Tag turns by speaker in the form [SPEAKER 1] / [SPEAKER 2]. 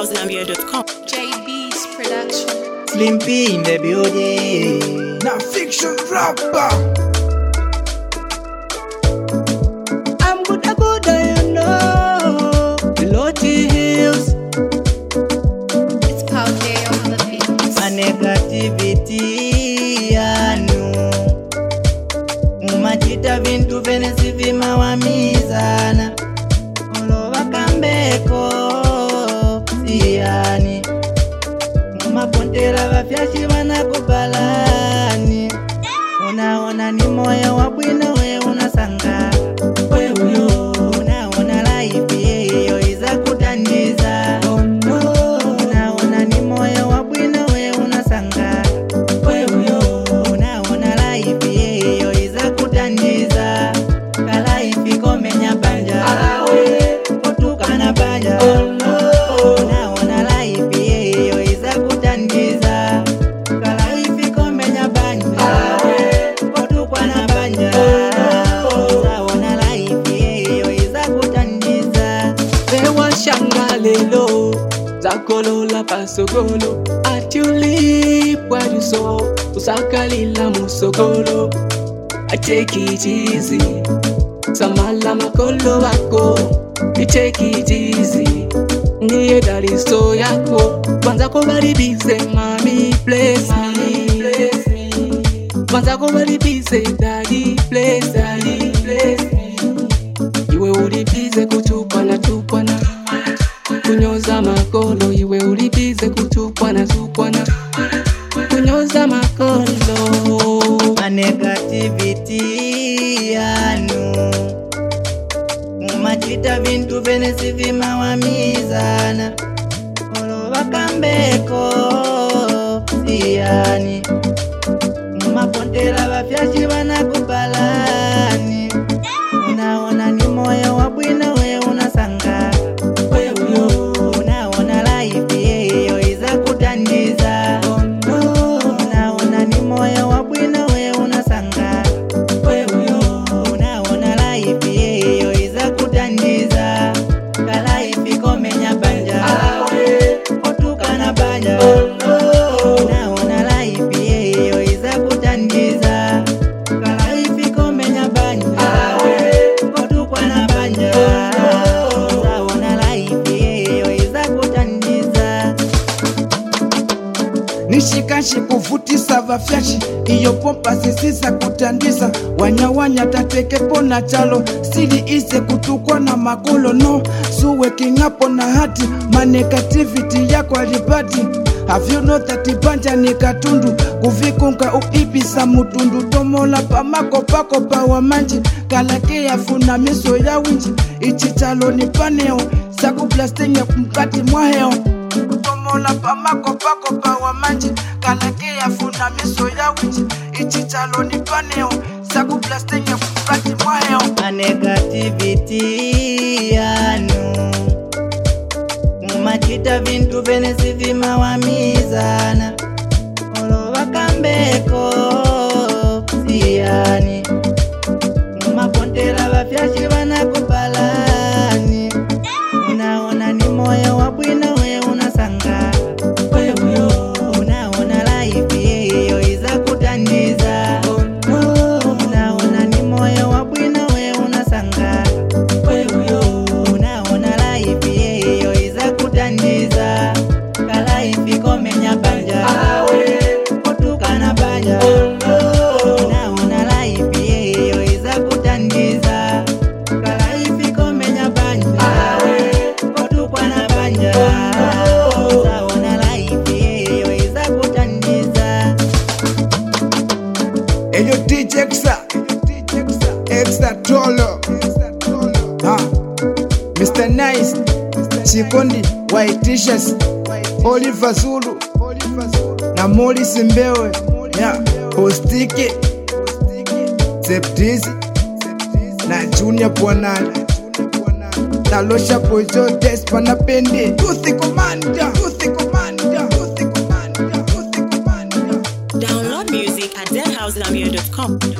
[SPEAKER 1] AdelHouseZambia.com.
[SPEAKER 2] JB's production.
[SPEAKER 3] Slim P in the building.
[SPEAKER 4] Now fiction rapper.
[SPEAKER 3] I'm good, you know. The Lottie Hills.
[SPEAKER 2] It's Paul J on the beat.
[SPEAKER 3] My negativity, anu. Mumachita vintu venesi vimawamizana. Olova kambeko, siyani. Mumapontela vafyashi vanakubalani. Unaona ni moyo wa bwino we unasanga. Wewe unaona life yeyo iza kutandiza. Unaona ni moyo wa bwino we unasanga. Wewe unaona life yeyo iza kutandiza. Ka life komenya banja. Otukana banja. Unaona life yeyo iza kutandiza. Ka life komenya banja. Otukana banja. Unaona life yeyo iza kutandiza.
[SPEAKER 5] Sewa shanga lelo zakolola pasogolo atulipwa duso usakalila musogolo I take it easy samala makolo wako I take it easy niye daliso yako kwanza kubaribize mami bless me kwanza kubaribize daddy bless me iwe ulibize kutupana kunyoza makolo iwe ulibize kutupana kunyoza makolo
[SPEAKER 3] My negativity, anu. Mumachita vintu venesi vimawamizana. Olova kambeko, siyani. Mumapontela vafyashi vanakubalani. Unaona ni moyo wa bwino we unasanga. Wewe unaona life yeyo iza kutandiza. Unaona ni moyo wa bwino we unasanga. Wewe unaona life yeyo iza kutandiza. Ka life komenya banja. Otukana banja. Unaona life yeyo iza kutandiza. Ka life komenya banja. Otukana banja. Unaona life yeyo iza kutandiza.
[SPEAKER 4] Nishikashi kuvutisa vafyashi iyo pompa sisisa kutandiza wanyawanya tatekepo na chalo sili ise kutukwa na makolo no suwe kingapo na hati ma negativity yako alibati have you know that banja ni katundu kuvikunga uipisa mutundu tomola pamako pako pa wamanji kalake yafuna miso ya winji ichichalo ni paneo saku plastenya kumkati mwaheo tomola pamako pako pa wamanji kalake yafuna miso ya winji ichichalo ni paneo saku plastenya kumkati mwaheo
[SPEAKER 3] My negativity, anu. Mumachita vintu venesi vimawamizana. Olova kambeko, siyani. Mumapontela vafyashi vanakubalani. Unaona ni moyo wa bwino we unasanga. Wewe unaona life yeyo iza kutandiza. Unaona ni moyo wa bwino we unasanga. Wewe unaona life yeyo iza kutandiza. Ka life komenya banja. Otukana banja. Unaona life yeyo iza kutandiza. Ka life komenya banja. Otukana banja. Unaona life yeyo iza kutandiza.
[SPEAKER 4] Eyo DJ Extra Trollo Mr. Nice Chikondi White T-shirts Oliver Zulu na Morris Mbewe Hostike Zeptizi na Junior Bwanani Talosha Pojo Despa na Pende Youth Commander
[SPEAKER 1] Download music at AdelHouseZambia.com.